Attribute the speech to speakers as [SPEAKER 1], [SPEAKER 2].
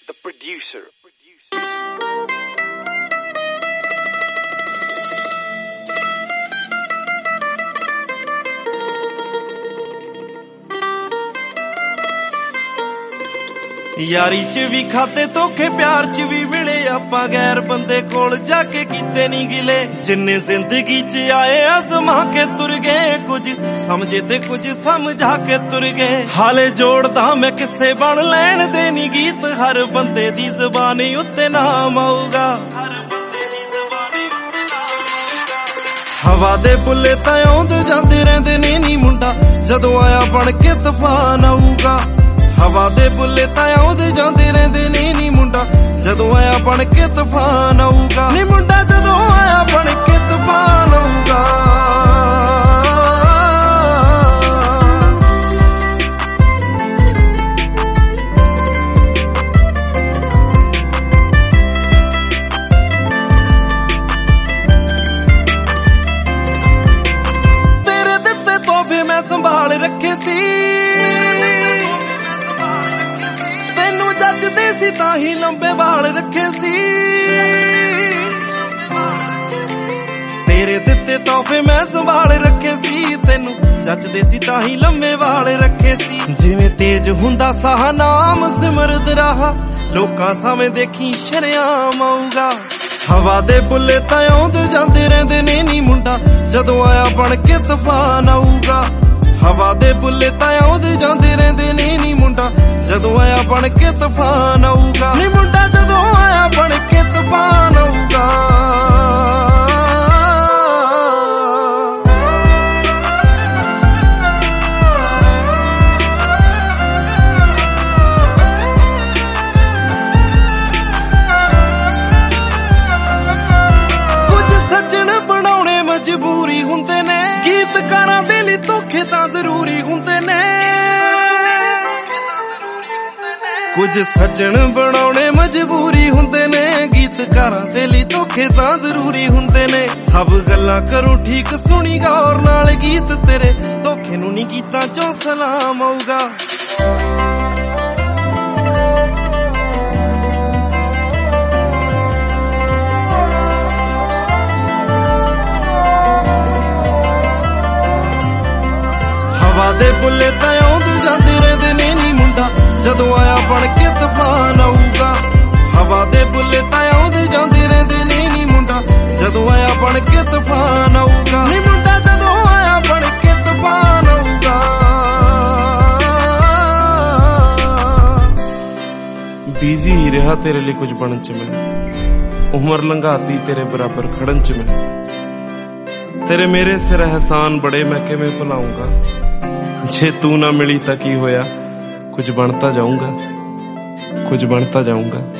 [SPEAKER 1] the producer.
[SPEAKER 2] ਯਾਰੀ ਚ ਵੀ ਖਾਤੇ ਧੋਖੇ, ਪਿਆਰ ਚ ਵੀ ਮਿਲੇ ਆਪਾਂ, ਗੈਰ ਬੰਦੇ ਕੋਲ ਜਾ ਕੇ ਕੀਤੇ ਨਹੀਂ ਗਿਲੇ। ਜਿੰਨੇ ਜ਼ਿੰਦਗੀ ਚ ਆਏ ਅਜ਼ਮਾ ਕੇ ਤੁਰ ਗਏ, ਕੁਝ ਸਮਝੇ ਤੇ ਕੁਝ ਸਮਝਾ ਕੇ ਤੁਰ ਗਏ। ਹਾਲੇ ਜੋੜਦਾ ਮੈਂ ਕਿਸੇ ਬਣ ਲੈਣ ਦੇ ਨੀ ਗੀਤ, ਹਰ ਬੰਦੇ ਦੀ ਜ਼ਬਾਨ ਉੱਤੇ ਨਾਮ ਆਊਗਾ। ਹਵਾ ਦੇ ਬੁੱਲੇ ਤਾਂ ਆਉਂਦੇ ਜਾਂਦੇ ਰਹਿੰਦੇ ਨੇ ਨੀ ਮੁੰਡਾ, ਜਦੋਂ ਆਇਆ ਬਣ ਕੇ ਤੂਫਾਨ ਆਊਗਾ। ਹਵਾ ਦੇ ਬੁੱਲੇ ਤਾਂ ਆਉਂਦੇ ਜਾਂਦੇ ਰਹਿੰਦੇ ਨੇ ਨੀ ਮੁੰਡਾ, ਜਦੋਂ ਆਇਆ ਬਣ ਕੇ ਤੂਫਾਨ ਆਊਗਾ। ਨੀ ਮੁੰਡਾ ਜਦੋਂ ਆਇਆ ਬਣ ਕੇ ਤੂਫਾਨ ਆਊਗਾ। ਤੇਰੇ ਦਿੱਤੇ ਤੋਹਫੇ ਮੈਂ ਸੰਭਾਲ ਰੱਖੇ ਸੀ, ਜੱਜਦੇ ਸੀ ਤਾਂ ਹੀ ਲੰਬੇ ਵਾਲ ਰੱਖੇ ਸੀ। ਤੇਰੇ ਦਿੱਤੇ ਤੋਹਫੇ ਮੈਂ ਸੰਭਾਲ ਰੱਖੇ ਸੀ, ਤੈਨੂੰ ਜੱਜਦੇ ਸੀ ਤਾਂ ਹੀ ਲੰਬੇ ਵਾਲ ਰੱਖੇ ਸੀ। ਜਿਵੇਂ ਤੇਜ ਹੁੰਦਾ ਸਾਹ ਨਾਮ ਸਿਮਰਦ ਰਹਾ, ਲੋਕਾਂ ਸਾਵੇਂ ਦੇਖੀ ਸ਼ਰੇਆਮ ਆਊਗਾ। ਹਵਾ ਦੇ ਬੁੱਲੇ ਤਾਂ ਆਉਂਦੇ ਜਾਂਦੇ ਰਹਿੰਦੇ ਨੇ ਨੀ ਮੁੰਡਾ, ਜਦੋਂ ਆਇਆ ਬਣ ਕੇ ਤੂਫਾਨ ਆਊਗਾ। ਹਵਾ ਦੇ ਬੁੱਲੇ ਤਾਂ ਆਉਂਦੇ ਜਾਂਦੇ ਰਹਿੰਦੇ ਨੇ ਨੀ ਮੁੰਡਾ, ਜਦੋਂ ਆਇਆ ਬਣ ਕੇ ਤੂਫਾਨ ਆਊਗਾ। ਨੀ ਮੁੰਡਾ ਜਦੋਂ ਆਇਆ ਬਣ ਕੇ ਤੂਫਾਨ ਆਊਗਾ। ਕੁਝ ਸੱਜਣ ਬਣਾਉਣੇ ਮਜਬੂਰੀ ਹੁੰਦੇ ਨੇ, ਗੀਤਕਾਰਾਂ ਦੇ ਲਈ ਧੋਖੇ ਤਾਂ ਜ਼ਰੂਰੀ ਹੁੰਦੇ ਨੇ। ਕੁਝ ਸੱਜਣ ਬਣਾਉਣੇ ਮਜਬੂਰੀ ਹੁੰਦੇ ਨੇ, ਗੀਤਕਾਰਾਂ ਦੇ ਲਈ ਧੋਖੇ ਤਾਂ ਜ਼ਰੂਰੀ ਹੁੰਦੇ ਨੇ। ਸਭ ਗੱਲਾਂ ਕਰੋ ਠੀਕ ਸੁਣੀ ਗੌਰ ਨਾਲ, ਗੀਤ ਤੇਰੇ ਧੋਖੇ ਨੂੰ ਨਹੀਂ ਗੀਤਾਂ ਚੋਂ ਸਲਾਮ ਆਊਗਾ। ਹਵਾ ਦੇ ਬੁੱਲੇ ਤਾਂ ਆਉਂਦੇ ਜਾਂਦੇ ਰਹਿੰਦੇ ਨੇ ਨੀ ਮੁੰਡਾ, ਜਦੋਂ ਆਇਆ ਬਣ ਕੇ ਤੂਫਾਨ ਆਊਗਾ। ਹਵਾ ਦੇ ਬੁੱਲੇ ਤਾਂ ਆਉਂਦੇ ਜਾਂਦੇ ਰਹਿੰਦੇ ਨੇ ਨੀ ਮੁੰਡਾ, ਜਦੋਂ ਆਇਆ ਬਣ ਕੇ ਤੂਫਾਨ ਆਊਗਾ। ਨੀ ਮੁੰਡਾ ਜਦੋਂ ਆਇਆ ਬਣ ਕੇ ਤੂਫਾਨ ਆਊਗਾ। ਬੀਜ਼ੀ ਹੀ ਰਿਹਾ ਤੇਰੇ ਲਈ ਕੁਝ ਬਣਨ ਚ ਮੈਂ, ਉਮਰ ਲੰਘਾਤੀ ਤੇਰੇ ਬਰਾਬਰ ਖੜਨ ਚ ਮੈਂ। ਤੇਰੇ ਮੇਰੇ ਸਿਰ ਅਹਿਸਾਨ ਬੜੇ ਮੈਂ ਕਿਵੇਂ ਭੁਲਾਊਂਗਾ, ਜੇ ਤੂੰ ਨਾ ਮਿਲੀ ਤਾਂ ਕੀ ਹੋਇਆ, ਕੁਝ ਬਣਤਾ ਜਾਊਂਗਾ, ਕੁਝ ਬਣਤਾ ਜਾਊਂਗਾ।